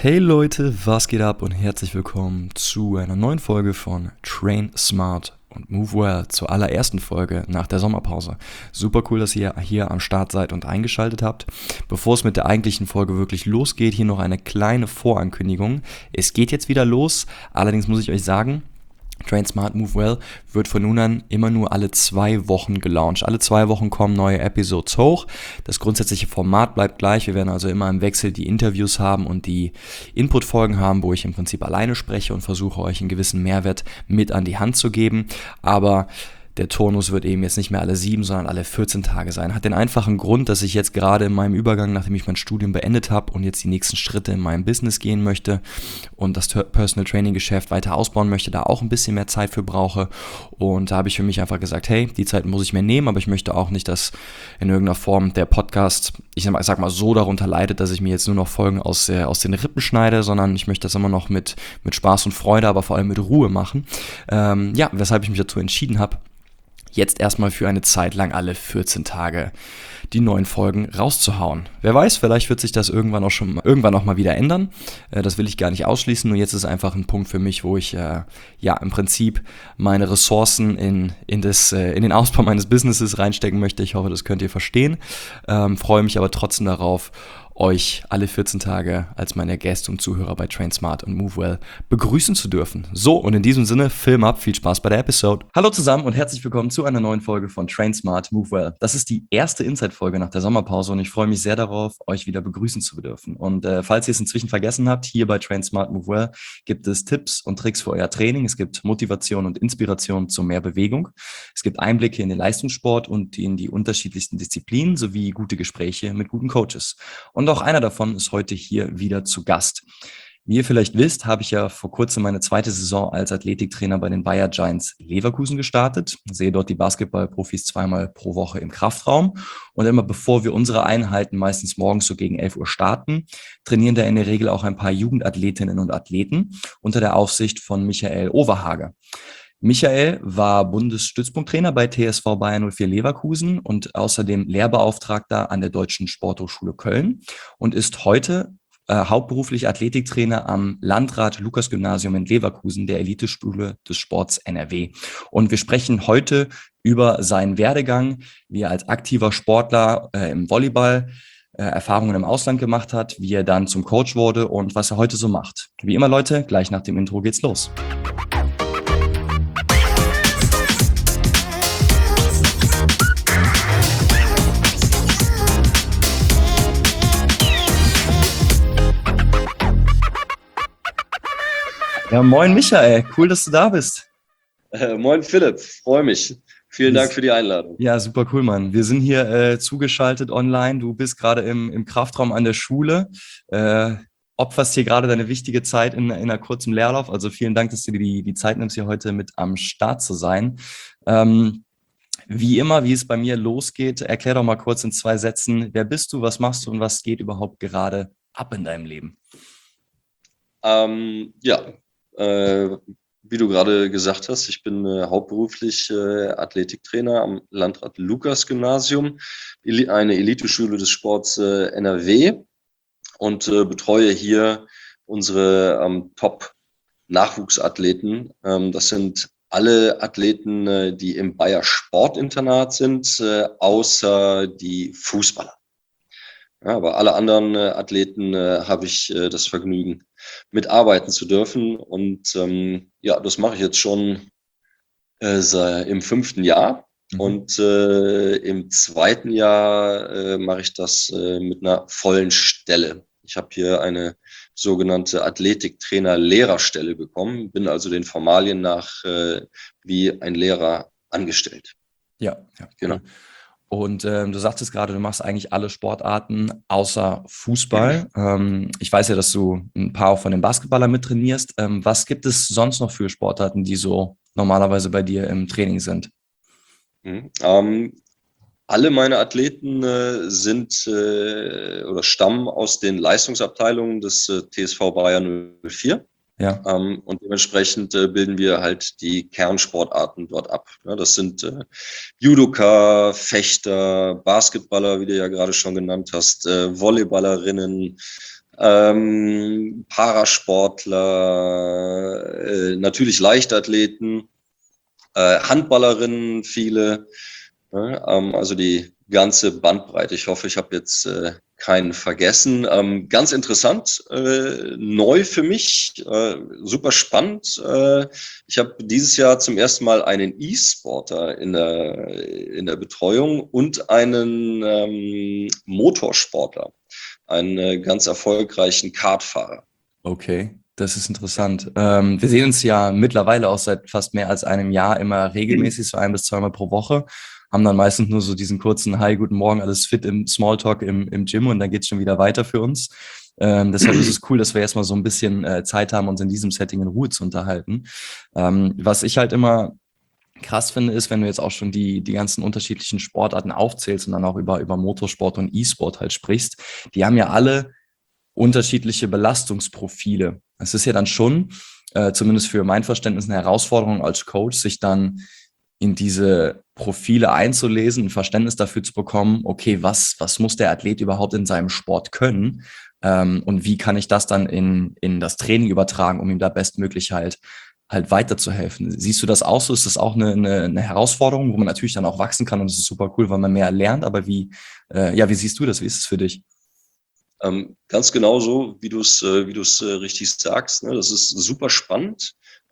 Hey Leute, was geht ab und herzlich willkommen zu einer neuen Folge von Train Smart und Move Well, zur allerersten Folge nach der Sommerpause. Super cool, dass ihr hier am Start seid und eingeschaltet habt. Bevor es mit der eigentlichen Folge wirklich losgeht, hier noch eine kleine Vorankündigung. Es geht jetzt wieder los, allerdings muss ich euch sagen, Train Smart, Move Well wird von nun an immer nur alle 2 Wochen gelauncht. Alle 2 Wochen kommen neue Episodes hoch. Das grundsätzliche Format bleibt gleich. Wir werden also immer im Wechsel die Interviews haben und die Input-Folgen haben, wo ich im Prinzip alleine spreche und versuche euch einen gewissen Mehrwert mit an die Hand zu geben. Aber der Turnus wird eben jetzt nicht mehr alle 7, sondern alle 14 Tage sein. Hat den einfachen Grund, dass ich jetzt gerade in meinem Übergang, nachdem ich mein Studium beendet habe und jetzt die nächsten Schritte in meinem Business gehen möchte und das Personal Training Geschäft weiter ausbauen möchte, da auch ein bisschen mehr Zeit für brauche. Und da habe ich für mich einfach gesagt, hey, die Zeit muss ich mir nehmen, aber ich möchte auch nicht, dass in irgendeiner Form der Podcast, ich sag mal so darunter leidet, dass ich mir jetzt nur noch Folgen aus den Rippen schneide, sondern ich möchte das immer noch mit Spaß und Freude, aber vor allem mit Ruhe machen. Weshalb ich mich dazu entschieden habe, jetzt erstmal für eine Zeit lang alle 14 Tage die neuen Folgen rauszuhauen. Wer weiß, vielleicht wird sich das irgendwann auch mal wieder ändern. Das will ich gar nicht ausschließen, nur jetzt ist einfach ein Punkt für mich, wo ich im Prinzip meine Ressourcen in den Ausbau meines Businesses reinstecken möchte. Ich hoffe, das könnt ihr verstehen. Freue mich aber trotzdem darauf, euch alle 14 Tage als meine Gäste und Zuhörer bei Train Smart und Move Well begrüßen zu dürfen. So, und in diesem Sinne, Film ab, viel Spaß bei der Episode. Hallo zusammen und herzlich willkommen zu einer neuen Folge von Train Smart, Move Well. Das ist die erste Inside-Folge nach der Sommerpause und ich freue mich sehr darauf, euch wieder begrüßen zu dürfen. Und falls ihr es inzwischen vergessen habt, hier bei Train Smart, Move Well gibt es Tipps und Tricks für euer Training. Es gibt Motivation und Inspiration zu mehr Bewegung. Es gibt Einblicke in den Leistungssport und in die unterschiedlichsten Disziplinen sowie gute Gespräche mit guten Coaches. Und auch einer davon ist heute hier wieder zu Gast. Wie ihr vielleicht wisst, habe ich ja vor kurzem meine zweite Saison als Athletiktrainer bei den Bayer Giants Leverkusen gestartet. Sehe dort die Basketballprofis 2-mal pro Woche im Kraftraum. Und immer bevor wir unsere Einheiten meistens morgens so gegen 11 Uhr starten, trainieren da in der Regel auch ein paar Jugendathletinnen und Athleten unter der Aufsicht von Michael Overhage. Michael war Bundesstützpunkttrainer bei TSV Bayer 04 Leverkusen und außerdem Lehrbeauftragter an der Deutschen Sporthochschule Köln und ist heute hauptberuflich Athletiktrainer am Landrat-Lukas-Gymnasium in Leverkusen, der Eliteschule des Sports NRW. Und wir sprechen heute über seinen Werdegang, wie er als aktiver Sportler im Volleyball Erfahrungen im Ausland gemacht hat, wie er dann zum Coach wurde und was er heute so macht. Wie immer, Leute, gleich nach dem Intro geht's los. Ja, moin Michael, cool, dass du da bist. Moin Philipp, freue mich. Vielen Dank für die Einladung. Ja, super cool, Mann. Wir sind hier zugeschaltet online. Du bist gerade im Kraftraum an der Schule, opferst hier gerade deine wichtige Zeit in einer kurzen Leerlauf. Also vielen Dank, dass du dir die Zeit nimmst, hier heute mit am Start zu sein. Wie immer, wie es bei mir losgeht, erklär doch mal kurz in 2 Sätzen, wer bist du, was machst du und was geht überhaupt gerade ab in deinem Leben? Wie du gerade gesagt hast, ich bin hauptberuflich Athletiktrainer am Landrat-Lukas-Gymnasium, eine Eliteschule des Sports NRW und betreue hier unsere Top-Nachwuchsathleten. Das sind alle Athleten, die im Bayer Sportinternat sind, außer die Fußballer. Ja, aber alle anderen Athleten habe ich das Vergnügen, mitarbeiten zu dürfen. Und das mache ich jetzt schon im 5. Jahr. Und im 2. Jahr mache ich das mit einer vollen Stelle. Ich habe hier eine sogenannte Athletiktrainer-Lehrerstelle bekommen, bin also den Formalien nach wie ein Lehrer angestellt. Ja, genau. Cool. Und du sagtest gerade, du machst eigentlich alle Sportarten außer Fußball. Ich weiß ja, dass du ein paar auch von den Basketballern mit trainierst. Was gibt es sonst noch für Sportarten, die so normalerweise bei dir im Training sind? Alle meine Athleten sind oder stammen aus den Leistungsabteilungen des TSV Bayer 04. Ja. Und dementsprechend bilden wir halt die Kernsportarten dort ab. Ja, das sind Judoka, Fechter, Basketballer, wie du ja gerade schon genannt hast, Volleyballerinnen, Parasportler, natürlich Leichtathleten, Handballerinnen, viele. Ne? Also die ganze Bandbreite. Ich hoffe, ich habe jetzt keinen vergessen. Ganz interessant, neu für mich, super spannend. Ich habe dieses Jahr zum ersten Mal einen E-Sporter in der Betreuung und einen Motorsportler, einen ganz erfolgreichen Kartfahrer. Okay, das ist interessant. Wir sehen uns ja mittlerweile auch seit fast mehr als einem Jahr immer regelmäßig, so 1 bis 2 Mal pro Woche. Haben dann meistens nur so diesen kurzen Hi, guten Morgen, alles fit im Smalltalk im Gym und dann geht's schon wieder weiter für uns. Deshalb ist es cool, dass wir erstmal so ein bisschen Zeit haben, uns in diesem Setting in Ruhe zu unterhalten. Was ich halt immer krass finde, ist, wenn du jetzt auch schon die ganzen unterschiedlichen Sportarten aufzählst und dann auch über Motorsport und E-Sport halt sprichst, die haben ja alle unterschiedliche Belastungsprofile. Es ist ja dann schon, zumindest für mein Verständnis, eine Herausforderung als Coach, sich dann in diese Profile einzulesen, ein Verständnis dafür zu bekommen, okay, was muss der Athlet überhaupt in seinem Sport können, und wie kann ich das dann in das Training übertragen, um ihm da bestmöglich halt weiterzuhelfen. Siehst du das auch so? Ist das auch eine Herausforderung, wo man natürlich dann auch wachsen kann und es ist super cool, weil man mehr lernt, aber wie siehst du das? Wie ist es für dich? Ganz genauso, wie du es richtig sagst. Ne? Das ist super spannend,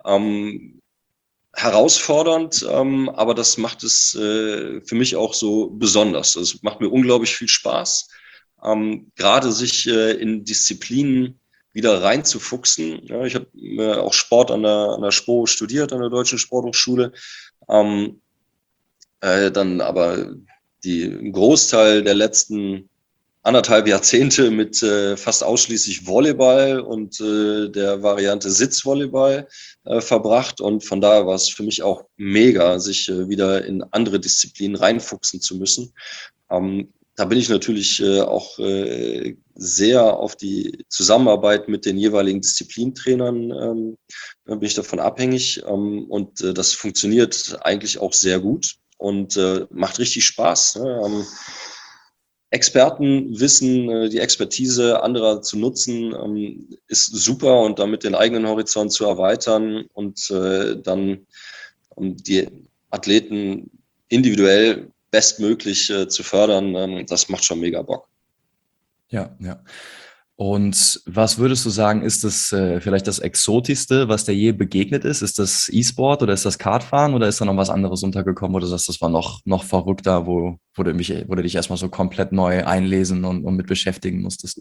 herausfordernd, aber das macht es für mich auch so besonders. Es macht mir unglaublich viel Spaß, gerade sich in Disziplinen wieder reinzufuchsen. Ja, ich habe auch Sport an der SPO studiert, an der Deutschen Sporthochschule. Dann aber einen Großteil der letzten 1,5 Jahrzehnte mit fast ausschließlich Volleyball und der Variante Sitzvolleyball verbracht. Und von daher war es für mich auch mega, sich wieder in andere Disziplinen reinfuchsen zu müssen. Da bin ich natürlich auch sehr auf die Zusammenarbeit mit den jeweiligen Disziplintrainern bin ich davon abhängig. Und das funktioniert eigentlich auch sehr gut und macht richtig Spaß. Ne? Expertenwissen, die Expertise anderer zu nutzen, ist super und damit den eigenen Horizont zu erweitern und dann die Athleten individuell bestmöglich zu fördern, das macht schon mega Bock. Ja, ja. Und was würdest du sagen, ist das vielleicht das Exotischste, was dir je begegnet ist? Ist das E-Sport oder ist das Kartfahren oder ist da noch was anderes untergekommen, wo du sagst, das war noch verrückter, wo du dich erstmal so komplett neu einlesen und mit beschäftigen musstest?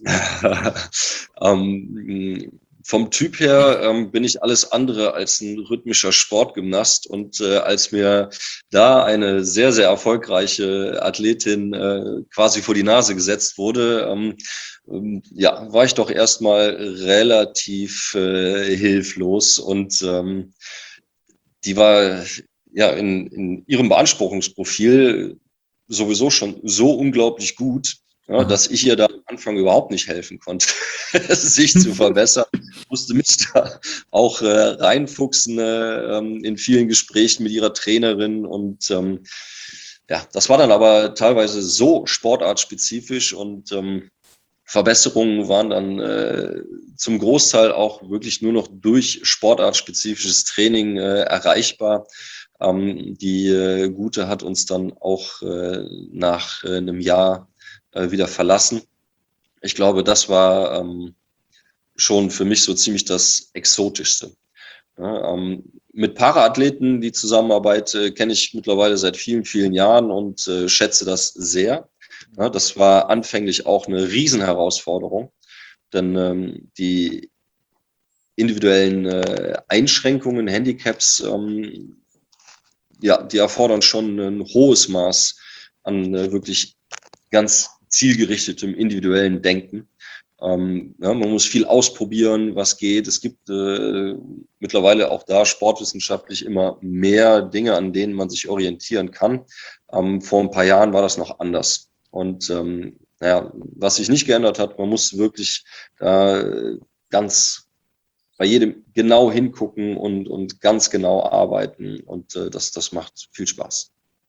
Vom Typ her bin ich alles andere als ein rhythmischer Sportgymnast und als mir da eine sehr, sehr erfolgreiche Athletin quasi vor die Nase gesetzt wurde, ja, war ich doch erstmal relativ hilflos und die war ja in ihrem Beanspruchungsprofil sowieso schon so unglaublich gut, ja, Aha. dass ich ihr da am Anfang überhaupt nicht helfen konnte, sich zu verbessern. Ich musste mich da auch reinfuchsen in vielen Gesprächen mit ihrer Trainerin und ja, das war dann aber teilweise so sportartspezifisch und Verbesserungen waren dann zum Großteil auch wirklich nur noch durch sportartspezifisches Training erreichbar. Die Gute hat uns dann auch nach einem Jahr wieder verlassen. Ich glaube, das war schon für mich so ziemlich das Exotischste. Ja, mit Paraathleten, die Zusammenarbeit kenne ich mittlerweile seit vielen, vielen Jahren und schätze das sehr. Ja, das war anfänglich auch eine Riesenherausforderung, denn die individuellen Einschränkungen, Handicaps, ja, die erfordern schon ein hohes Maß an wirklich ganz zielgerichtetem individuellen Denken. Ja, man muss viel ausprobieren, was geht. Es gibt mittlerweile auch da sportwissenschaftlich immer mehr Dinge, an denen man sich orientieren kann. Vor ein paar Jahren war das noch anders. Und naja, was sich nicht geändert hat, man muss wirklich ganz bei jedem genau hingucken und ganz genau arbeiten. Und das macht viel Spaß.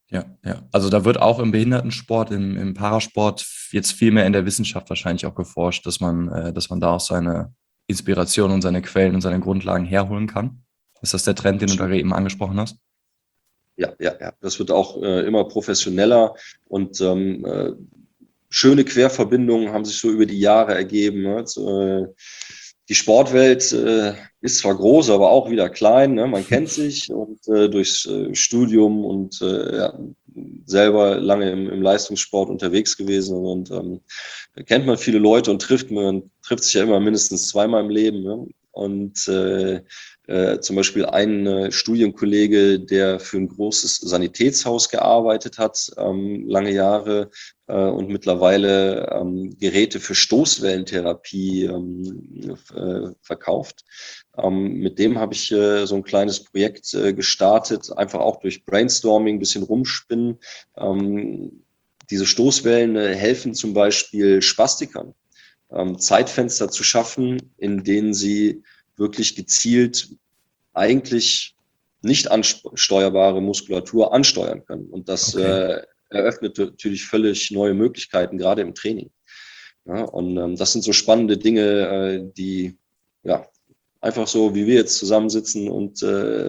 Ja, ja. Also da wird auch im Behindertensport, im Parasport jetzt viel mehr in der Wissenschaft wahrscheinlich auch geforscht, dass man da auch seine Inspiration und seine Quellen und seine Grundlagen herholen kann. Ist das der Trend, den du da eben angesprochen hast? Ja, ja, ja. Das wird auch immer professioneller und schöne Querverbindungen haben sich so über die Jahre ergeben. Ne? Die Sportwelt ist zwar groß, aber auch wieder klein. Ne? Man kennt sich und durchs Studium und ja, selber lange im Leistungssport unterwegs gewesen und kennt man viele Leute und man trifft sich ja immer mindestens zweimal im Leben. Ne? Und zum Beispiel ein Studienkollege, der für ein großes Sanitätshaus gearbeitet hat, lange Jahre und mittlerweile Geräte für Stoßwellentherapie verkauft. Mit dem habe ich so ein kleines Projekt gestartet, einfach auch durch Brainstorming, ein bisschen rumspinnen. Diese Stoßwellen helfen zum Beispiel Spastikern, Zeitfenster zu schaffen, in denen sie wirklich gezielt eigentlich nicht ansteuerbare Muskulatur ansteuern können. Und das eröffnet natürlich völlig neue Möglichkeiten, gerade im Training. Ja, und das sind so spannende Dinge, die ja einfach so, wie wir jetzt zusammensitzen und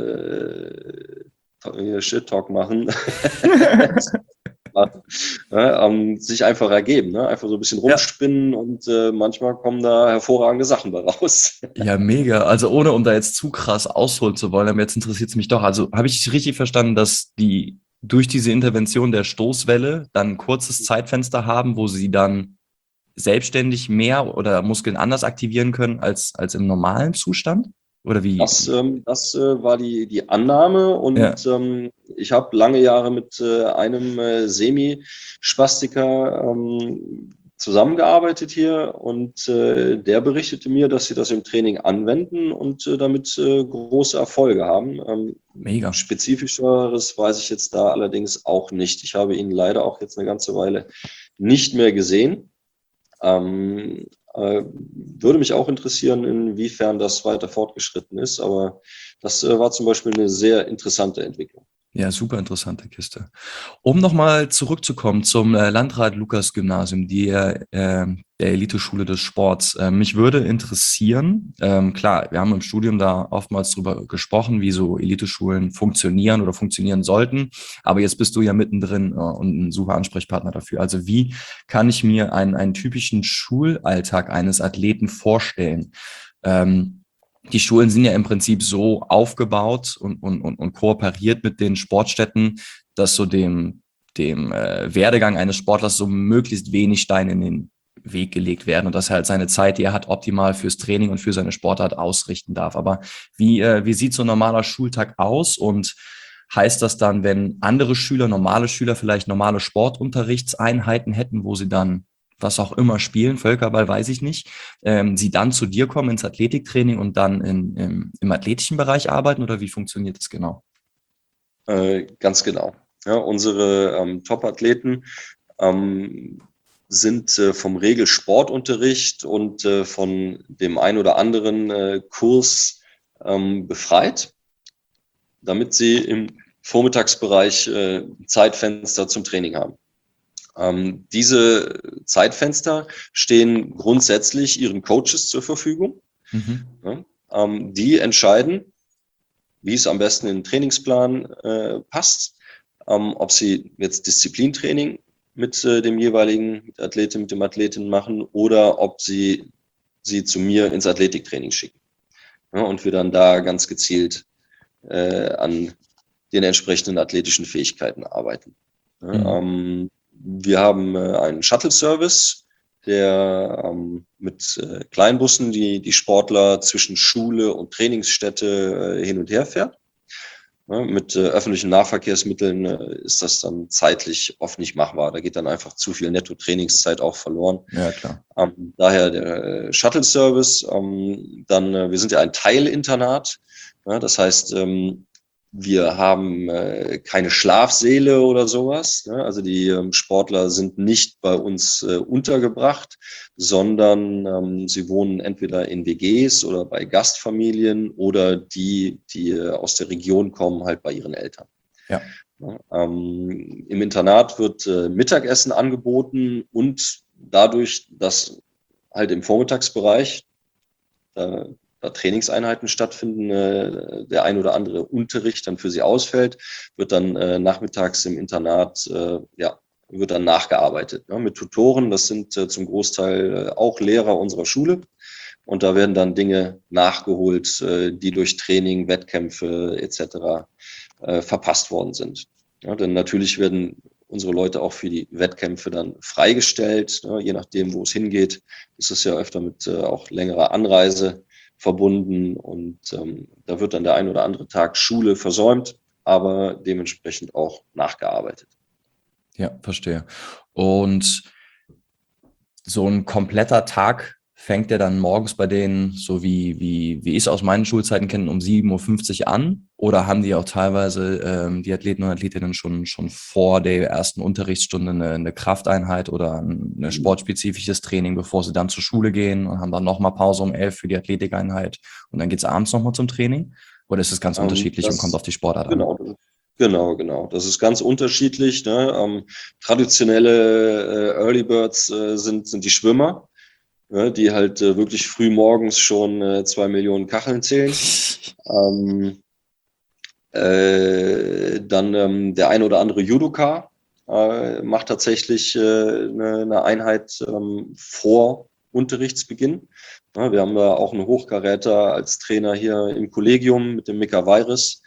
Shit-Talk machen, sich einfach ergeben. Ne? Einfach so ein bisschen Ja. rumspinnen und manchmal kommen da hervorragende Sachen bei raus. Ja, mega. Also ohne, um da jetzt zu krass ausholen zu wollen, aber jetzt interessiert es mich doch. Also habe ich richtig verstanden, dass die durch diese Intervention der Stoßwelle dann ein kurzes Zeitfenster haben, wo sie dann selbstständig mehr oder Muskeln anders aktivieren können als im normalen Zustand? Oder wie? Das war die Annahme Ja, und ich habe lange Jahre mit einem Semispastiker zusammengearbeitet hier und der berichtete mir, dass sie das im Training anwenden und damit große Erfolge haben. mega. Spezifischeres weiß ich jetzt da allerdings auch nicht. Ich habe ihn leider auch jetzt eine ganze Weile nicht mehr gesehen. Würde mich auch interessieren, inwiefern das weiter fortgeschritten ist, aber das war zum Beispiel eine sehr interessante Entwicklung. Ja, super interessante Kiste. Um nochmal zurückzukommen zum Landrat-Lukas-Gymnasium, der Eliteschule des Sports. Mich würde interessieren, klar, wir haben im Studium da oftmals drüber gesprochen, wie so Eliteschulen funktionieren oder funktionieren sollten. Aber jetzt bist du ja mittendrin und ein super Ansprechpartner dafür. Also wie kann ich mir einen typischen Schulalltag eines Athleten vorstellen? Die Schulen sind ja im Prinzip so aufgebaut und kooperiert mit den Sportstätten, dass so dem Werdegang eines Sportlers so möglichst wenig Steine in den Weg gelegt werden und dass er halt seine Zeit, die er hat, optimal fürs Training und für seine Sportart ausrichten darf. Aber wie sieht so ein normaler Schultag aus und heißt das dann, wenn andere Schüler, normale Schüler vielleicht normale Sportunterrichtseinheiten hätten, wo sie dann was auch immer spielen, Völkerball weiß ich nicht, sie dann zu dir kommen ins Athletiktraining und dann im athletischen Bereich arbeiten oder wie funktioniert das genau? Ganz genau. Ja, unsere Top-Athleten sind vom Regelsportunterricht und von dem ein oder anderen Kurs befreit, damit sie im Vormittagsbereich Zeitfenster zum Training haben. Diese Zeitfenster stehen grundsätzlich ihren Coaches zur Verfügung. Mhm. Ja, die entscheiden, wie es am besten in den Trainingsplan passt, ob sie jetzt Disziplintraining mit dem jeweiligen Athleten, mit dem Athleten machen oder ob sie zu mir ins Athletiktraining schicken. Ja, und wir dann da ganz gezielt an den entsprechenden athletischen Fähigkeiten arbeiten. Ja, Mhm. wir haben einen Shuttle-Service, der mit Kleinbussen die Sportler zwischen Schule und Trainingsstätte hin und her fährt. Ja, mit öffentlichen Nahverkehrsmitteln ist das dann zeitlich oft nicht machbar. Da geht dann einfach zu viel Netto-Trainingszeit auch verloren. Ja, klar. Daher der Shuttle-Service. Dann, wir sind ja ein Teilinternat. Ja, das heißt, wir haben keine Schlafsäle oder sowas. Ne? Also die Sportler sind nicht bei uns untergebracht, sondern sie wohnen entweder in WGs oder bei Gastfamilien oder die aus der Region kommen, halt bei ihren Eltern. Ja. Ja, im Internat wird Mittagessen angeboten und dadurch, dass halt im Vormittagsbereich da Trainingseinheiten stattfinden, der ein oder andere Unterricht dann für sie ausfällt, wird dann nachmittags im Internat wird dann nachgearbeitet, ne, mit Tutoren. Das sind zum Großteil auch Lehrer unserer Schule. Und da werden dann Dinge nachgeholt, die durch Training, Wettkämpfe etc. Verpasst worden sind. Ja, denn natürlich werden unsere Leute auch für die Wettkämpfe dann freigestellt, ne, je nachdem, wo es hingeht. Ist es ja öfter mit auch längerer Anreise verbunden und da wird dann der ein oder andere Tag Schule versäumt, aber dementsprechend auch nachgearbeitet. Ja, verstehe. Und so ein kompletter Tag fängt ja dann morgens bei denen, so wie ich es aus meinen Schulzeiten kenne, um 7:50 Uhr an? Oder haben die auch teilweise die Athleten und Athletinnen schon vor der ersten Unterrichtsstunde eine Krafteinheit oder ein sportspezifisches Training, bevor sie dann zur Schule gehen und haben dann nochmal Pause um 11 für die Athletikeinheit und dann geht es abends nochmal zum Training? Oder ist es ganz unterschiedlich und kommt auf die Sportart an? Genau, genau. Das ist ganz unterschiedlich. Ne? Traditionelle Early Birds sind die Schwimmer, ne? Die halt wirklich früh morgens schon 2 Millionen Kacheln zählen. Dann der ein oder andere Judoka macht tatsächlich eine Einheit vor Unterrichtsbeginn. Ja, wir haben da auch einen Hochkaräter als Trainer hier im Kollegium mit dem Mika Weiris.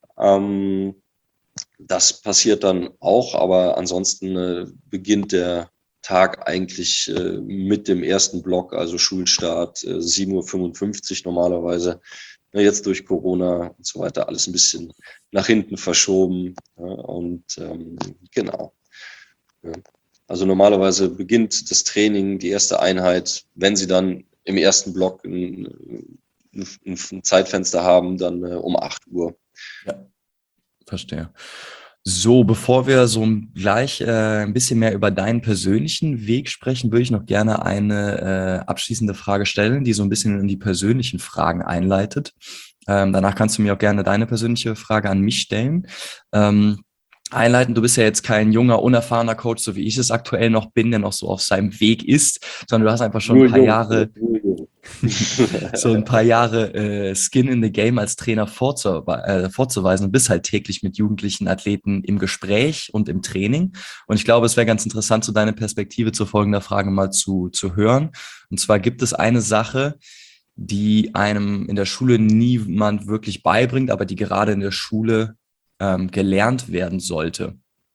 Das passiert dann auch, aber ansonsten beginnt der Tag eigentlich mit dem ersten Block, also Schulstart 7:55 Uhr normalerweise. Jetzt durch Corona und so weiter alles ein bisschen nach hinten verschoben. Ja, und genau. Ja. Also normalerweise beginnt das Training, die erste Einheit, wenn sie dann im ersten Block ein Zeitfenster haben, dann um 8 Uhr. Ja, verstehe. So, bevor wir so gleich ein bisschen mehr über deinen persönlichen Weg sprechen, würde ich noch gerne eine abschließende Frage stellen, die so ein bisschen in die persönlichen Fragen einleitet. Danach kannst du mir auch gerne deine persönliche Frage an mich stellen. Einleiten, du bist ja jetzt kein junger, unerfahrener Coach, so wie ich es aktuell noch bin, der noch so auf seinem Weg ist, sondern du hast einfach schon ein paar Jahre so ein paar Jahre Skin in the Game als Trainer vorzuweisen und bist halt täglich mit jugendlichen Athleten im Gespräch und im Training. Und ich glaube, es wäre ganz interessant, so deine Perspektive zu folgender Frage mal zu hören. Und zwar gibt es eine Sache, die einem in der Schule niemand wirklich beibringt, aber die gerade in der Schule gelernt werden sollte.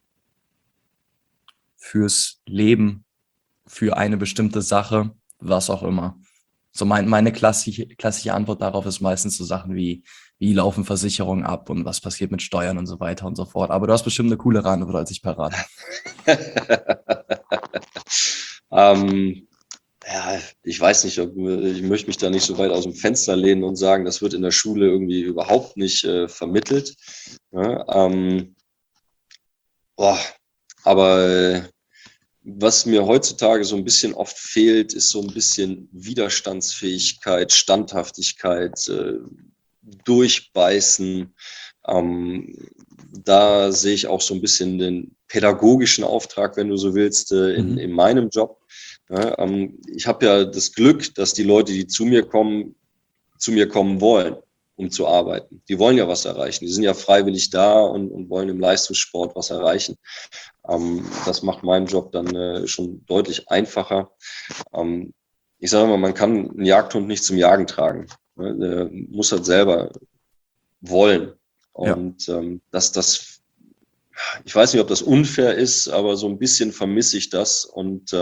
Fürs Leben, für eine bestimmte Sache, was auch immer. So meine klassische Antwort darauf ist meistens so Sachen wie laufen Versicherungen ab und was passiert mit Steuern und so weiter und so fort. Aber du hast bestimmt eine coole Antwort als ich parat. Ja, ich weiß nicht, ich möchte mich da nicht so weit aus dem Fenster lehnen und sagen, das wird in der Schule irgendwie überhaupt nicht vermittelt. Ja, aber was mir heutzutage so ein bisschen oft fehlt, ist so ein bisschen Widerstandsfähigkeit, Standhaftigkeit, Durchbeißen. Da sehe ich auch so ein bisschen den pädagogischen Auftrag, wenn du so willst, in meinem Job. Ja, ich habe ja das Glück, dass die Leute, die zu mir kommen wollen, um zu arbeiten. Die wollen ja was erreichen. Die sind ja freiwillig da und wollen im Leistungssport was erreichen. Das macht meinen Job dann schon deutlich einfacher. Ich sage mal, man kann einen Jagdhund nicht zum Jagen tragen. Ne? Der muss halt selber wollen. Und ich weiß nicht, ob das unfair ist, aber so ein bisschen vermisse ich das. Und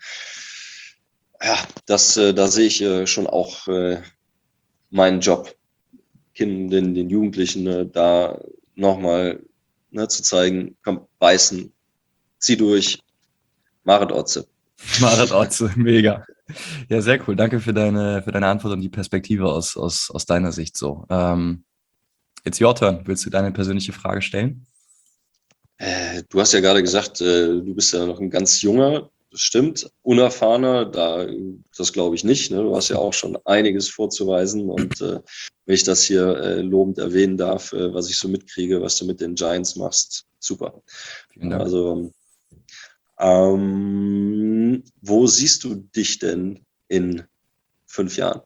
da sehe ich schon auch meinen Job, den Jugendlichen da nochmal zu zeigen, komm, beißen, zieh durch, Marit Otze. Marit Otze, mega. Ja, sehr cool. Danke für deine Antwort und die Perspektive aus deiner Sicht so. It's your turn. Willst du deine persönliche Frage stellen? Du hast ja gerade gesagt, du bist ja noch ein ganz junger, das stimmt, unerfahrener, das glaube ich nicht. Ne? Du hast ja auch schon einiges vorzuweisen und wenn ich das hier lobend erwähnen darf, was ich so mitkriege, was du mit den Giants machst. Super. Vielen Dank. Also, wo siehst du dich denn in 5 Jahren?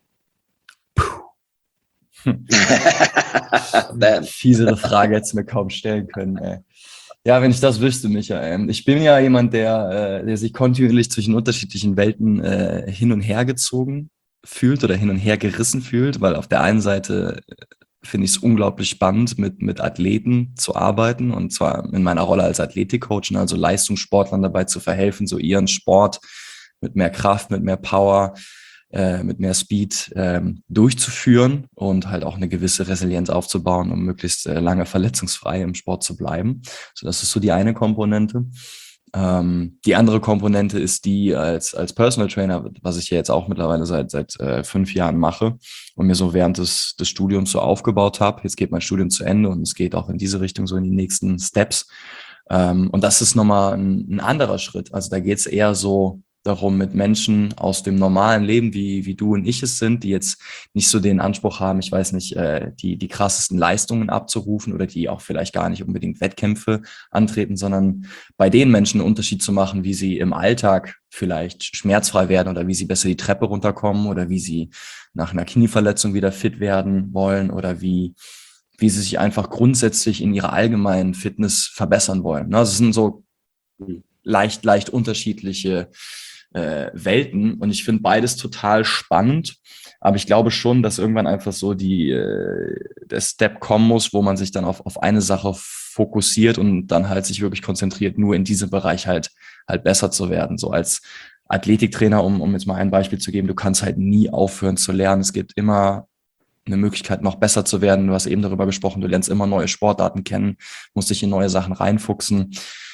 Bam. Fiesere Frage hättest du mir kaum stellen können, ey. Ja, wenn ich das wüsste, Michael. Ich bin ja jemand, der sich kontinuierlich zwischen unterschiedlichen Welten hin und her gezogen fühlt oder hin und her gerissen fühlt, weil auf der einen Seite finde ich es unglaublich spannend, mit Athleten zu arbeiten, und zwar in meiner Rolle als Athletikcoach, also Leistungssportlern dabei zu verhelfen, so ihren Sport mit mehr Kraft, mit mehr Power, mit mehr Speed durchzuführen und halt auch eine gewisse Resilienz aufzubauen, um möglichst lange verletzungsfrei im Sport zu bleiben. So, das ist so die eine Komponente. Die andere Komponente ist die als Personal Trainer, was ich ja jetzt auch mittlerweile seit 5 Jahren mache und mir so während des Studiums so aufgebaut habe. Jetzt geht mein Studium zu Ende und es geht auch in diese Richtung, so in die nächsten Steps. Und das ist nochmal ein anderer Schritt. Also da geht es eher so darum, mit Menschen aus dem normalen Leben, wie du und ich es sind, die jetzt nicht so den Anspruch haben, ich weiß nicht, die krassesten Leistungen abzurufen oder die auch vielleicht gar nicht unbedingt Wettkämpfe antreten, sondern bei den Menschen einen Unterschied zu machen, wie sie im Alltag vielleicht schmerzfrei werden oder wie sie besser die Treppe runterkommen oder wie sie nach einer Knieverletzung wieder fit werden wollen oder wie sie sich einfach grundsätzlich in ihrer allgemeinen Fitness verbessern wollen. Also es sind so leicht unterschiedliche Welten, und ich finde beides total spannend, aber ich glaube schon, dass irgendwann einfach so der Step kommen muss, wo man sich dann auf eine Sache fokussiert und dann halt sich wirklich konzentriert, nur in diesem Bereich halt besser zu werden. So als Athletiktrainer, um jetzt mal ein Beispiel zu geben, du kannst halt nie aufhören zu lernen. Es gibt immer eine Möglichkeit, noch besser zu werden. Du hast eben darüber gesprochen, du lernst immer neue Sportarten kennen, musst dich in neue Sachen reinfuchsen.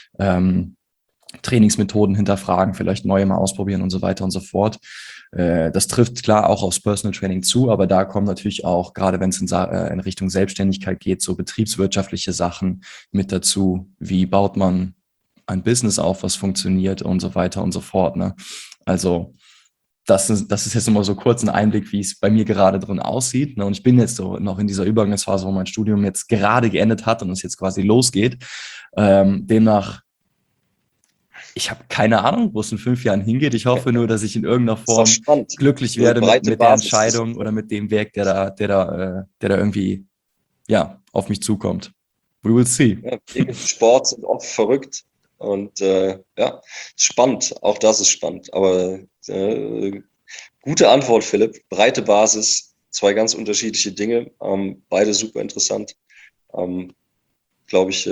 Trainingsmethoden hinterfragen, vielleicht neue mal ausprobieren und so weiter und so fort. Das trifft klar auch aufs Personal Training zu, aber da kommen natürlich auch, gerade wenn es in Richtung Selbstständigkeit geht, so betriebswirtschaftliche Sachen mit dazu. Wie baut man ein Business auf, was funktioniert und so weiter und so fort. Ne? Also das ist jetzt immer so kurz ein Einblick, wie es bei mir gerade drin aussieht. Ne? Und ich bin jetzt so noch in dieser Übergangsphase, wo mein Studium jetzt gerade geendet hat und es jetzt quasi losgeht. Demnach, ich habe keine Ahnung, wo es in 5 Jahren hingeht. Ich hoffe nur, dass ich in irgendeiner Form glücklich werde mit der Entscheidung oder mit dem Weg, der da irgendwie auf mich zukommt. We will see. Ja, Wege im Sport sind oft verrückt und spannend. Auch das ist spannend. Aber gute Antwort, Philipp. Breite Basis, 2 ganz unterschiedliche Dinge, beide super interessant. Glaube ich,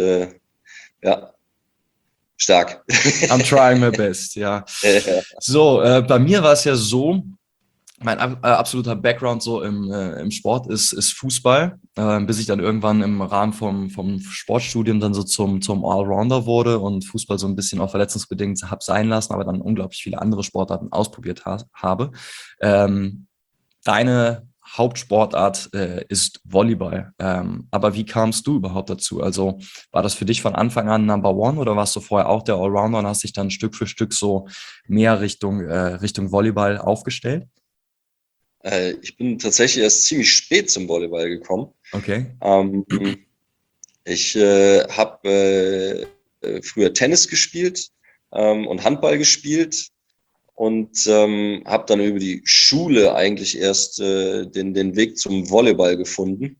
stark. I'm trying my best, ja. So, bei mir war es ja so, mein absoluter Background so im Sport ist Fußball, bis ich dann irgendwann im Rahmen vom Sportstudium dann so zum Allrounder wurde und Fußball so ein bisschen auch verletzungsbedingt habe sein lassen, aber dann unglaublich viele andere Sportarten ausprobiert habe. Deine Hauptsportart ist Volleyball. Aber wie kamst du überhaupt dazu? Also war das für dich von Anfang an Number One oder warst du vorher auch der Allrounder und hast dich dann Stück für Stück so mehr Richtung Volleyball aufgestellt? Ich bin tatsächlich erst ziemlich spät zum Volleyball gekommen. Okay. Ich habe früher Tennis gespielt und Handball gespielt und habe dann über die Schule eigentlich erst den Weg zum Volleyball gefunden.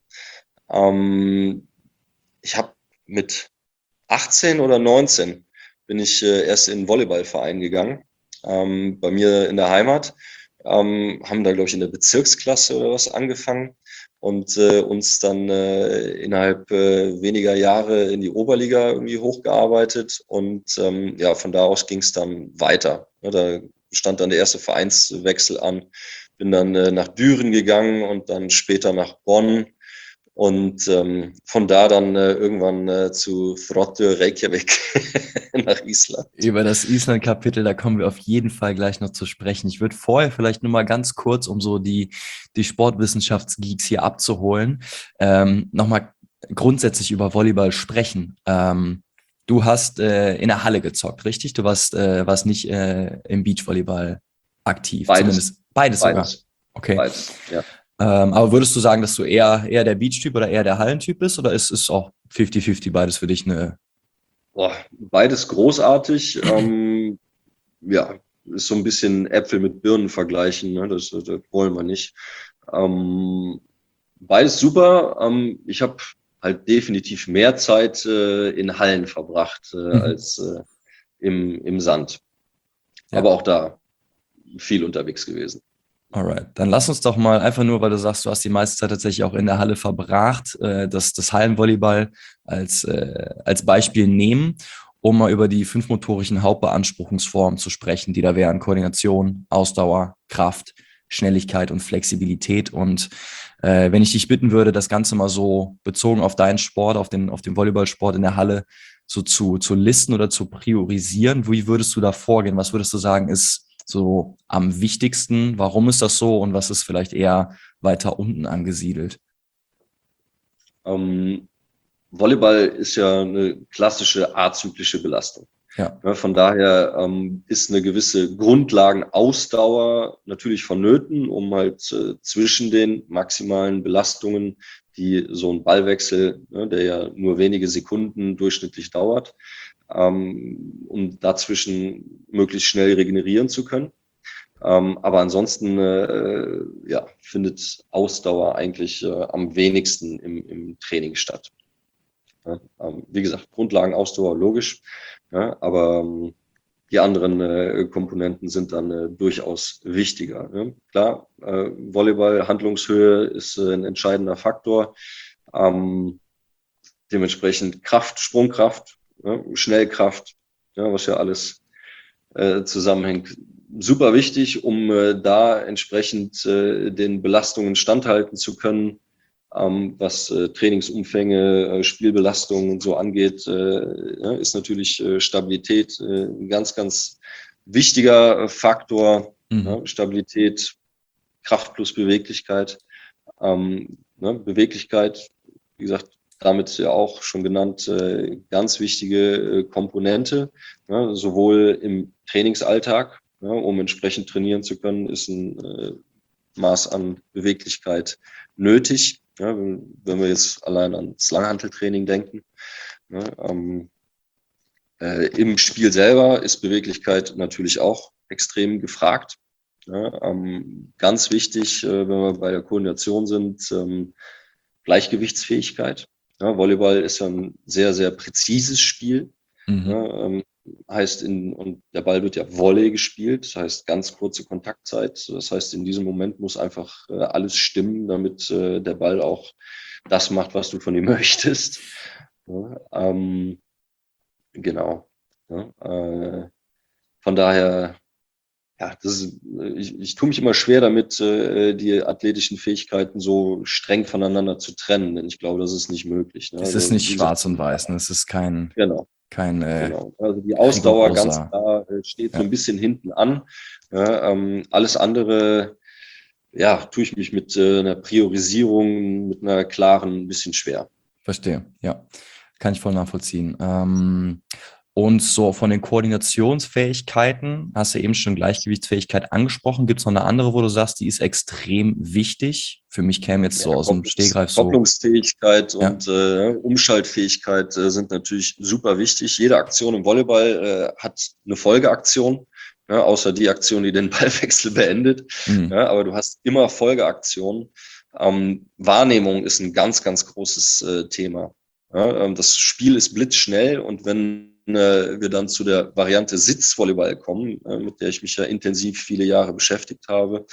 Ich habe mit 18 oder 19 bin ich erst in einen Volleyballverein gegangen, bei mir in der Heimat. Haben da, glaube ich, in der Bezirksklasse oder was angefangen und uns dann innerhalb weniger Jahre in die Oberliga irgendwie hochgearbeitet. Und von da aus ging es dann weiter. Ja, da stand dann der erste Vereinswechsel an. Bin dann nach Düren gegangen und dann später nach Bonn. Und von da dann irgendwann zu Þróttur Reykjavik nach Island. Über das Island-Kapitel, da kommen wir auf jeden Fall gleich noch zu sprechen. Ich würde vorher vielleicht nur mal ganz kurz, um so die Sportwissenschaftsgeeks hier abzuholen, nochmal grundsätzlich über Volleyball sprechen. Du hast in der Halle gezockt, richtig? Du warst nicht im Beachvolleyball aktiv. Beides. Zumindest beides sogar. Beides. Okay. Beides, ja. Aber würdest du sagen, dass du eher der Beach-Typ oder eher der Hallentyp bist? Oder ist es auch 50-50 beides für dich eine? Boah, beides großartig. Ja, ist so ein bisschen Äpfel mit Birnen vergleichen, ne? Das wollen wir nicht. Ähm, Beides super. Ich habe halt definitiv mehr Zeit in Hallen verbracht Mhm. als im Sand. Aber Ja. auch da viel unterwegs gewesen. Alright, dann lass uns doch mal einfach nur, weil du sagst, du hast die meiste Zeit tatsächlich auch in der Halle verbracht, das Hallenvolleyball als Beispiel nehmen, um mal über die fünf motorischen Hauptbeanspruchungsformen zu sprechen, die da wären: Koordination, Ausdauer, Kraft, Schnelligkeit und Flexibilität. Und wenn ich dich bitten würde, das Ganze mal so bezogen auf deinen Sport, auf den Volleyballsport in der Halle, so zu listen oder zu priorisieren, wie würdest du da vorgehen? Was würdest du sagen, ist so am wichtigsten? Warum ist das so und was ist vielleicht eher weiter unten angesiedelt? Ähm, Volleyball ist ja eine klassische azyklische Belastung. Ja. Ja, von daher ist eine gewisse Grundlagenausdauer natürlich vonnöten, um halt zwischen den maximalen Belastungen, die so ein Ballwechsel, ne, der ja nur wenige Sekunden durchschnittlich dauert, um dazwischen möglichst schnell regenerieren zu können. Aber ansonsten ja, findet Ausdauer eigentlich am wenigsten im Training statt. Ja, wie gesagt, Grundlagenausdauer logisch, ja, aber die anderen Komponenten sind dann durchaus wichtiger. Ne? Klar, Volleyball, Handlungshöhe ist ein entscheidender Faktor. Dementsprechend Kraft, Sprungkraft, ja, Schnellkraft, ja, was ja alles zusammenhängt. Super wichtig, um da entsprechend den Belastungen standhalten zu können, was Trainingsumfänge, Spielbelastungen und so angeht, ja, ist natürlich Stabilität ein ganz, ganz wichtiger Faktor. Mhm. Ja, Stabilität, Kraft plus Beweglichkeit. Ne, Beweglichkeit, wie gesagt, damit ja auch schon genannt, ganz wichtige Komponente, ne, sowohl im Trainingsalltag, ja, um entsprechend trainieren zu können, ist ein Maß an Beweglichkeit nötig. Ja, wenn wir jetzt allein ans Langhanteltraining denken. Ja, im Spiel selber ist Beweglichkeit natürlich auch extrem gefragt. Ja, ganz wichtig, wenn wir bei der Koordination sind, Gleichgewichtsfähigkeit. Ja, Volleyball ist ja ein sehr, sehr präzises Spiel. Mhm. Ja, und der Ball wird ja Volley gespielt, das heißt ganz kurze Kontaktzeit. Das heißt, in diesem Moment muss einfach alles stimmen, damit der Ball auch das macht, was du von ihm möchtest. Ja, genau. Ja, von daher, ja, ich tue mich immer schwer damit, die athletischen Fähigkeiten so streng voneinander zu trennen, denn ich glaube, das ist nicht möglich. Ne? Es ist Also, nicht wie gesagt, schwarz und weiß, ne? Es ist genau. kein Genau. Also die Ausdauer ganz rigoroser. klar steht so Ja, ein bisschen hinten an. Ja, alles andere, ja, tue ich mich mit einer Priorisierung, mit einer klaren ein bisschen schwer. verstehe. Ja, kann ich voll nachvollziehen. Und so von den Koordinationsfähigkeiten, hast du eben schon Gleichgewichtsfähigkeit angesprochen. Gibt es noch eine andere, wo du sagst, die ist extrem wichtig? Für mich käme jetzt Ja, so aus dem Stegreif so, Kopplungsfähigkeit ja. und Umschaltfähigkeit sind natürlich super wichtig. Jede Aktion im Volleyball hat eine Folgeaktion, ja, außer die Aktion, die den Ballwechsel beendet. Mhm. Ja, aber du hast immer Folgeaktionen. Wahrnehmung ist ein ganz, ganz großes Thema. Ja, das Spiel ist blitzschnell und wenn wir dann zu der Variante Sitzvolleyball kommen, mit der ich mich ja intensiv viele Jahre beschäftigt habe,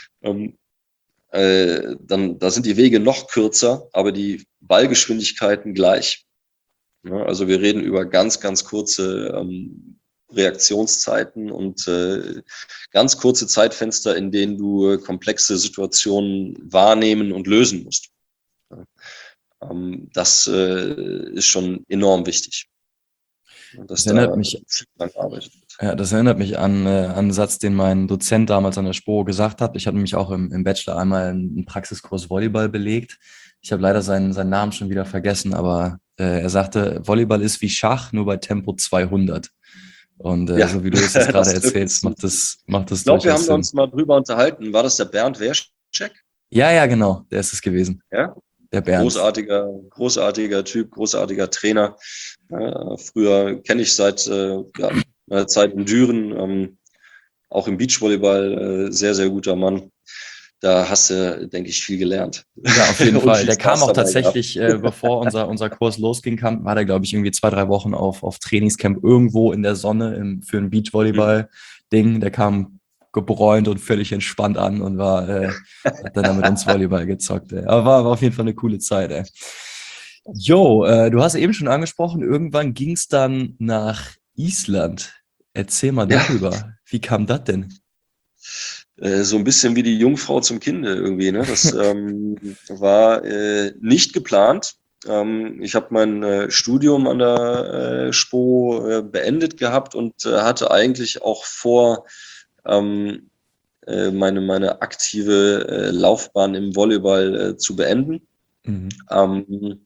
dann da sind die Wege noch kürzer, aber die Ballgeschwindigkeiten gleich. Ja, also wir reden über ganz, ganz kurze Reaktionszeiten und ganz kurze Zeitfenster, in denen du komplexe Situationen wahrnehmen und lösen musst. Ja, das ist schon enorm wichtig, Das dass erinnert da mich viel dran gearbeitet wird. Ja, das erinnert mich an einen Satz, den mein Dozent damals an der SPO gesagt hat. Ich hatte nämlich auch im Bachelor einmal einen Praxiskurs Volleyball belegt. Ich habe leider seinen Namen schon wieder vergessen, aber er sagte, Volleyball ist wie Schach, nur bei Tempo 200. Und Ja, so wie du es jetzt gerade das trifft es erzählst, zu. macht das Ich glaube, wir durchaus haben Sinn. uns mal drüber unterhalten. War das der Bernd Werschek? Ja, ja, genau, der ist es gewesen. Ja? Der Bernd. Großartiger Typ, großartiger Trainer. Früher kenne ich seit meiner Zeit in Düren, auch im Beachvolleyball, sehr, sehr guter Mann. Da hast du, denke ich, viel gelernt Ja, auf jeden und Fall. viel Der kam Spaß auch dabei gehabt. tatsächlich, bevor unser Kurs losging, war der, glaube ich, irgendwie 2, 3 Wochen auf Trainingscamp irgendwo in der Sonne für ein Mhm. Beachvolleyball-Ding. Der kam gebräunt und völlig entspannt an und hat dann da mit uns Volleyball gezockt. Ey. Aber war auf jeden Fall eine coole Zeit, ey. Jo, du hast eben schon angesprochen, irgendwann ging es dann nach Island. Erzähl mal Ja, darüber. Wie kam das denn? so ein bisschen wie die Jungfrau zum Kinde irgendwie. Ne? Das war nicht geplant. Ich habe mein Studium an der SPO beendet gehabt und hatte eigentlich auch vor, ähm, meine aktive Laufbahn im Volleyball zu beenden. Mhm. Ähm,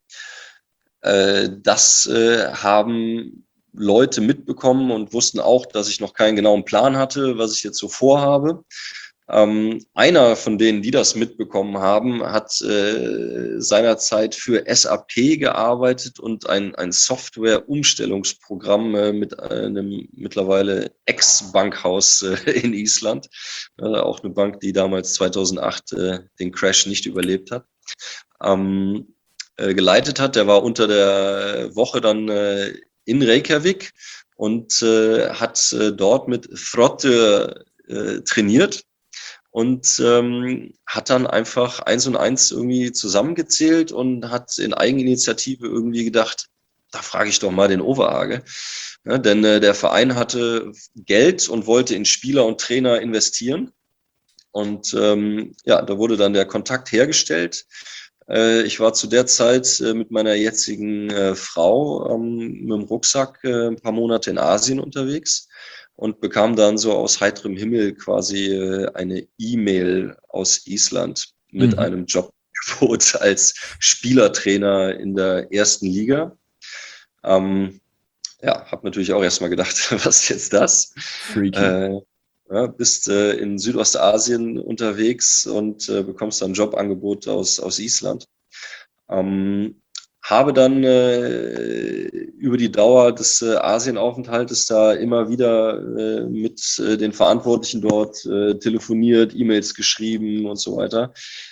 das haben Leute mitbekommen und wussten auch, dass ich noch keinen genauen Plan hatte, was ich jetzt so vorhabe. Einer von denen, die das mitbekommen haben, hat seinerzeit für SAP gearbeitet und ein Software-Umstellungsprogramm mit einem mittlerweile Ex-Bankhaus in Island, auch eine Bank, die damals 2008 den Crash nicht überlebt hat. Geleitet hat. Der war unter der Woche dann in Reykjavik und hat dort mit Frotte trainiert und hat dann einfach 1 und 1 irgendwie zusammengezählt und hat in Eigeninitiative irgendwie gedacht, da frage ich doch mal den Overhage. Ja, denn der Verein hatte Geld und wollte in Spieler und Trainer investieren. Und ja, da wurde dann der Kontakt hergestellt. Ich war zu der Zeit mit meiner jetzigen Frau mit dem Rucksack ein paar Monate in Asien unterwegs und bekam dann so aus heiterem Himmel quasi eine E-Mail aus Island mit Mhm. einem Jobangebot als Spielertrainer in der ersten Liga. Ja, habe natürlich auch erstmal gedacht, was ist jetzt das? Freaky. Äh, ja, bist in Südostasien unterwegs und bekommst dann ein Jobangebot aus Island. Ähm, habe dann über die Dauer des Asienaufenthaltes da immer wieder mit den Verantwortlichen dort telefoniert, E-Mails geschrieben und so weiter.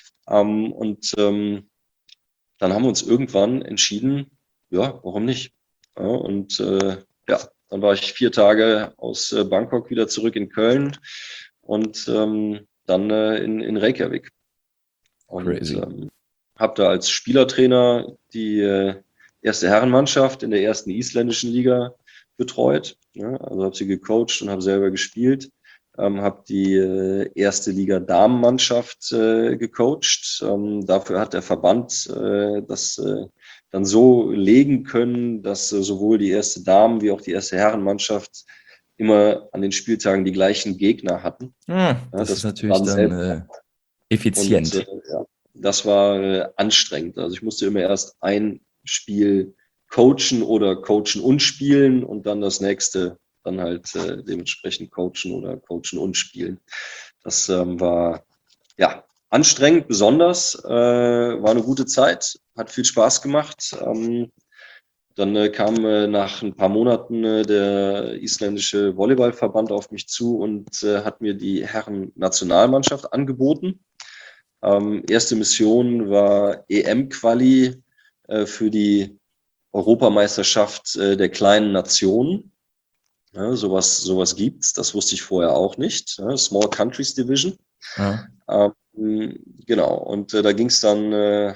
Und dann haben wir uns irgendwann entschieden, ja, warum nicht? Ja, und ja, dann war ich 4 Tage aus Bangkok wieder zurück in Köln und dann in Reykjavik. Und Crazy. habe da als Spielertrainer die erste Herrenmannschaft in der ersten isländischen Liga betreut. Ja, also habe sie gecoacht und habe selber gespielt. Habe die erste Liga Damenmannschaft gecoacht. Dafür hat der Verband das dann so legen können, dass sowohl die erste Damen- wie auch die erste Herrenmannschaft immer an den Spieltagen die gleichen Gegner hatten. Ja, Das ist das natürlich dann dann selbst. Und effizient. ja, das war anstrengend. Also ich musste immer erst ein Spiel coachen oder coachen und spielen und dann das nächste dann halt dementsprechend coachen oder coachen und spielen. Das war ja anstrengend, besonders, war eine gute Zeit, hat viel Spaß gemacht. Dann kam nach ein paar Monaten der isländische Volleyballverband auf mich zu und hat mir die Herren-Nationalmannschaft angeboten. Erste Mission war EM-Quali für die Europameisterschaft der kleinen Nationen. Ja, sowas gibt's. Das wusste ich vorher auch nicht. Ja, Small Countries Division. Ja. Genau. Und da ging es dann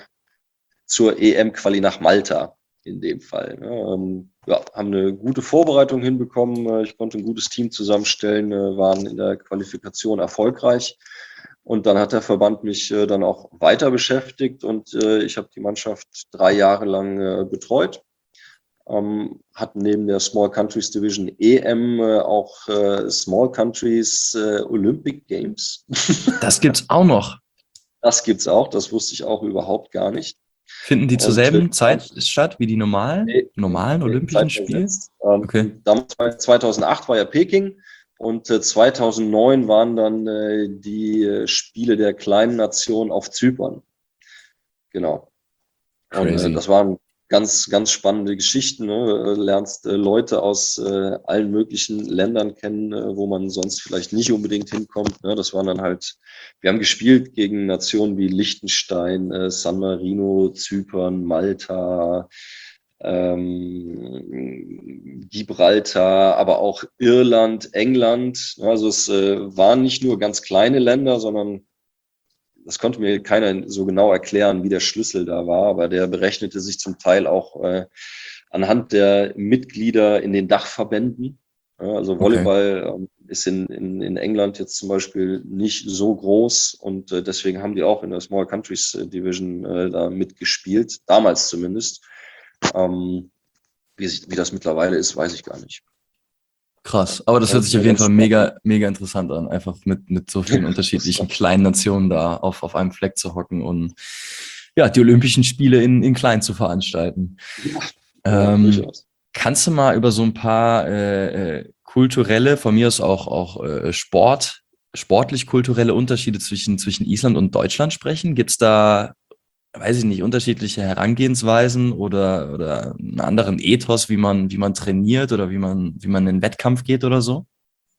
zur EM-Quali nach Malta in dem Fall. Ja, haben eine gute Vorbereitung hinbekommen. Ich konnte ein gutes Team zusammenstellen, waren in der Qualifikation erfolgreich. Und dann hat der Verband mich dann auch weiter beschäftigt und ich habe die Mannschaft 3 Jahre lang betreut. Hatten neben der Small Countries Division EM auch Small Countries Olympic Games. Das gibt's auch noch. Das gibt's auch, das wusste ich auch überhaupt gar nicht. Finden die zur Und selben Zeit statt wie die nee, normalen Olympischen Spiele? zeitversetzt. Okay. Damals 2008 war ja Peking Und 2009 waren dann die Spiele der kleinen Nation auf Zypern. Genau. Und Crazy. das waren ganz, ganz spannende Geschichten. Ne? Du lernst Leute aus allen möglichen Ländern kennen, wo man sonst vielleicht nicht unbedingt hinkommt. Ne? Das waren dann halt, wir haben gespielt gegen Nationen wie Liechtenstein, San Marino, Zypern, Malta, Gibraltar, aber auch Irland, England. Also es waren nicht nur ganz kleine Länder, sondern das konnte mir keiner so genau erklären, wie der Schlüssel da war, aber der berechnete sich zum Teil auch anhand der Mitglieder in den Dachverbänden. Ja, also Volleyball ist in England jetzt zum Beispiel nicht so groß und deswegen haben die auch in der Small Countries Division da mitgespielt, damals zumindest. Wie das mittlerweile ist, weiß ich gar nicht. Krass, aber das hört sich auf jeden Fall mega, mega interessant an, einfach mit so vielen unterschiedlichen kleinen Nationen da auf einem Fleck zu hocken und ja, die Olympischen Spiele in klein zu veranstalten. Kannst du mal über so ein paar kulturelle, von mir aus auch sportlich-kulturelle Unterschiede zwischen Island und Deutschland sprechen? Gibt es da, weiß ich nicht, unterschiedliche Herangehensweisen oder einen anderen Ethos, wie man trainiert oder wie man in den Wettkampf geht oder so?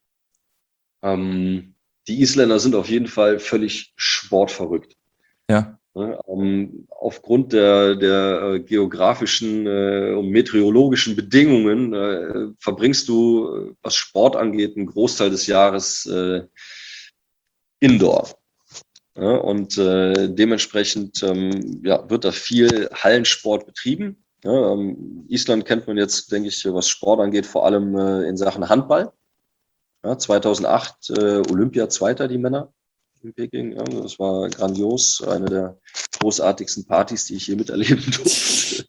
Die Isländer sind auf jeden Fall völlig sportverrückt. Ja. Aufgrund der geografischen und meteorologischen Bedingungen verbringst du, was Sport angeht, einen Großteil des Jahres indoor. Ja, und dementsprechend wird da viel Hallensport betrieben. Ja, Island kennt man jetzt, denke ich, was Sport angeht, vor allem in Sachen Handball. Ja, 2008 Olympia-Zweiter, die Männer in Peking. Ja, das war grandios, eine der großartigsten Partys, die ich je miterleben durfte.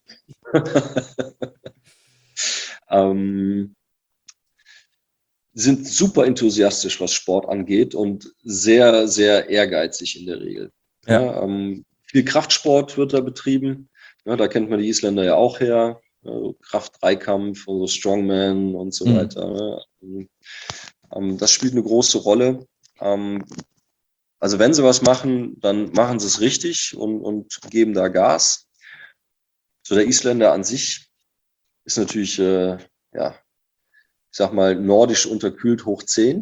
Sind super enthusiastisch, was Sport angeht und sehr, sehr ehrgeizig in der Regel. Ja. Viel Kraftsport wird da betrieben. Ja, da kennt man die Isländer ja auch her. Also Kraft-Dreikampf, also Strongman und so weiter. Das spielt eine große Rolle. Also wenn sie was machen, dann machen sie es richtig und geben da Gas. So der Isländer an sich ist natürlich, ich sag mal, nordisch unterkühlt hoch 10.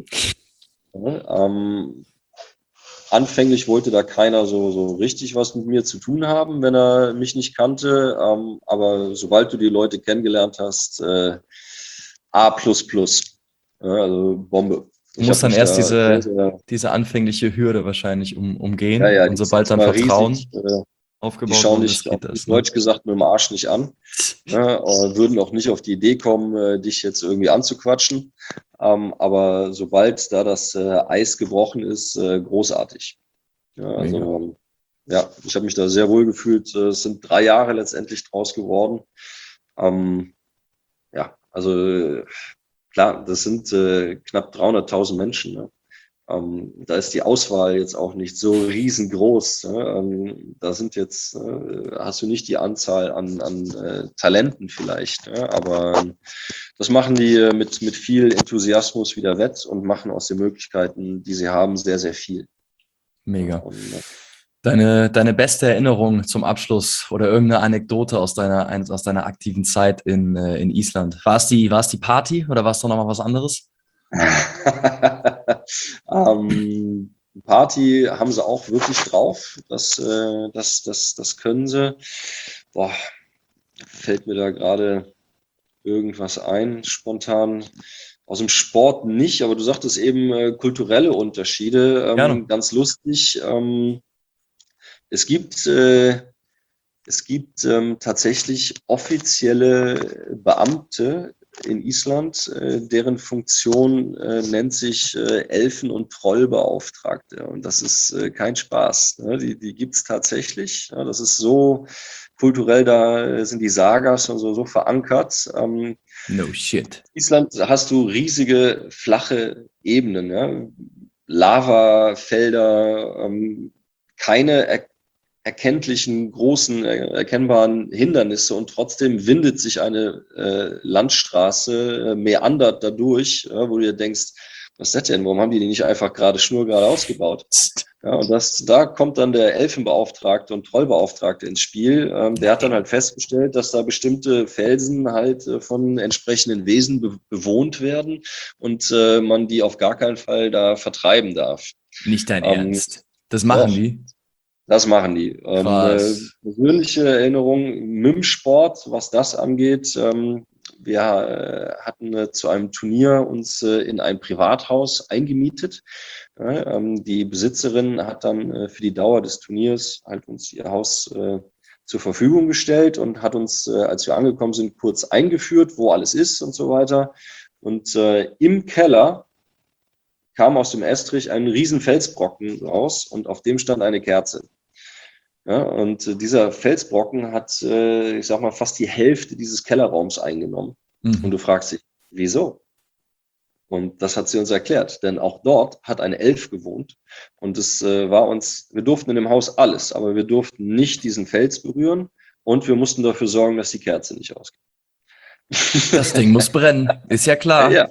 Anfänglich wollte da keiner so richtig was mit mir zu tun haben, wenn er mich nicht kannte. Aber sobald du die Leute kennengelernt hast, A++. Also Bombe. Du musst dann erst diese anfängliche Hürde wahrscheinlich umgehen. Ja, und sobald dann Vertrauen aufgebaut die schauen dich, auf Deutsch gesagt, mit dem Arsch nicht an. Würden auch nicht auf die Idee kommen, dich jetzt irgendwie anzuquatschen. Aber sobald da das Eis gebrochen ist, großartig. Ja, also, ich habe mich da sehr wohl gefühlt. Es sind 3 Jahre letztendlich draus geworden. Also klar, das sind knapp 300.000 Menschen. Ne? Da ist die Auswahl jetzt auch nicht so riesengroß. Da sind jetzt, hast du nicht die Anzahl an Talenten vielleicht, aber das machen die mit viel Enthusiasmus wieder wett und machen aus den Möglichkeiten, die sie haben, sehr, sehr viel. Mega. Deine beste Erinnerung zum Abschluss oder irgendeine Anekdote aus deiner aktiven Zeit in Island? War es die Party oder war es doch nochmal was anderes? Party haben sie auch wirklich drauf. Das können sie. Boah, fällt mir da gerade irgendwas ein, spontan. Aus dem Sport nicht, aber du sagtest eben kulturelle Unterschiede. Ganz lustig. Es gibt tatsächlich offizielle Beamte in Island, deren Funktion nennt sich Elfen- und Trollbeauftragte. Und das ist kein Spaß. Ne? Die gibt es tatsächlich. Ja, das ist so kulturell, da sind die Sagas und so verankert. No shit. In Island hast du riesige, flache Ebenen. Ja? Lavafelder, keine erkenntlichen, großen, erkennbaren Hindernisse und trotzdem windet sich eine Landstraße, meandert dadurch, wo du dir denkst, was ist das denn? Warum haben die nicht einfach gerade schnurgerade ausgebaut? Ja, und da kommt dann der Elfenbeauftragte und Trollbeauftragte ins Spiel. Der hat dann halt festgestellt, dass da bestimmte Felsen halt von entsprechenden Wesen bewohnt werden und man die auf gar keinen Fall da vertreiben darf. Nicht dein Ernst. Das machen die? Das machen die. Persönliche Erinnerung, MIM-Sport, was das angeht. Wir hatten zu einem Turnier uns in ein Privathaus eingemietet. Die Besitzerin hat dann für die Dauer des Turniers halt uns ihr Haus zur Verfügung gestellt und hat uns, als wir angekommen sind, kurz eingeführt, wo alles ist und so weiter. Und im Keller kam aus dem Estrich ein riesen Felsbrocken raus und auf dem stand eine Kerze. Ja, und dieser Felsbrocken hat, ich sag mal, fast die Hälfte dieses Kellerraums eingenommen. Und du fragst dich, wieso? Und das hat sie uns erklärt, denn auch dort hat ein Elf gewohnt. Und es wir durften in dem Haus alles, aber wir durften nicht diesen Fels berühren und wir mussten dafür sorgen, dass die Kerze nicht ausgeht. Das Ding muss brennen, ist ja klar. Ja.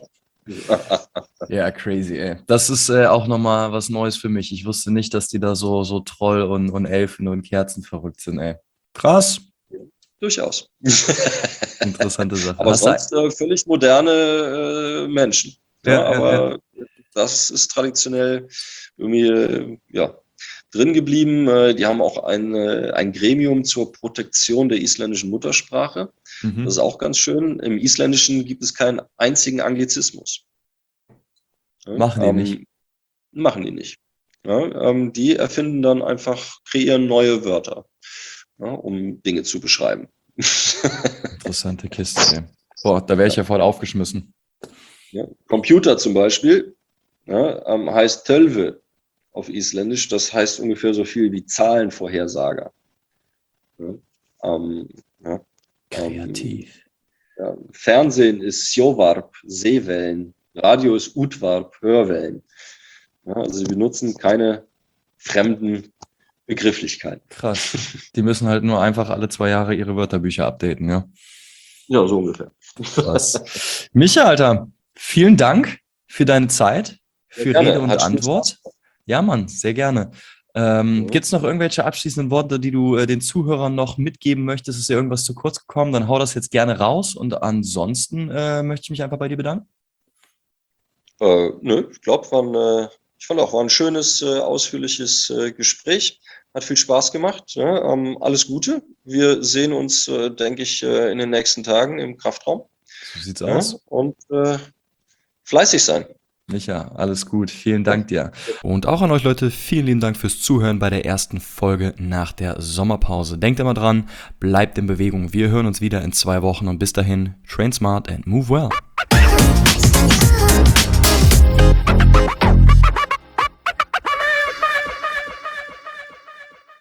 Ja, crazy, ey. Das ist auch nochmal was Neues für mich. Ich wusste nicht, dass die da so Troll und Elfen und Kerzen verrückt sind, ey. Krass. Durchaus. Interessante Sache. Aber sonst völlig moderne Menschen. Ja, aber das ist traditionell irgendwie drin geblieben. Die haben auch ein Gremium zur Protektion der isländischen Muttersprache. Das ist auch ganz schön. Im Isländischen gibt es keinen einzigen Anglizismus. Machen die nicht. Machen die nicht. Ja, die erfinden dann einfach, kreieren neue Wörter, um Dinge zu beschreiben. Interessante Kiste. Ey. Boah, da wäre ich ja voll aufgeschmissen. Ja, Computer zum Beispiel heißt Tölve auf Isländisch. Das heißt ungefähr so viel wie Zahlenvorhersager. Kreativ. Fernsehen ist Sjóvarp, Seewellen. Radio ist Útvarp, Hörwellen. Ja, also sie benutzen keine fremden Begrifflichkeiten. Krass. Die müssen halt nur einfach alle 2 Jahre ihre Wörterbücher updaten, ja? Ja, so ungefähr. Krass. Micha, Alter, vielen Dank für deine Zeit, für Rede und Antwort. Ja, Mann, sehr gerne. Gibt es noch irgendwelche abschließenden Worte, die du den Zuhörern noch mitgeben möchtest? Ist dir irgendwas zu kurz gekommen? Dann hau das jetzt gerne raus. Und ansonsten möchte ich mich einfach bei dir bedanken. Nö, ich glaube, ich fand auch, war ein schönes, ausführliches Gespräch. Hat viel Spaß gemacht. Ja, alles Gute. Wir sehen uns, denke ich, in den nächsten Tagen im Kraftraum. So sieht's aus. Und fleißig sein. Micha, alles gut. Vielen Dank dir. Und auch an euch Leute, vielen lieben Dank fürs Zuhören bei der ersten Folge nach der Sommerpause. Denkt immer dran, bleibt in Bewegung. Wir hören uns wieder in 2 Wochen und bis dahin, train smart and move well.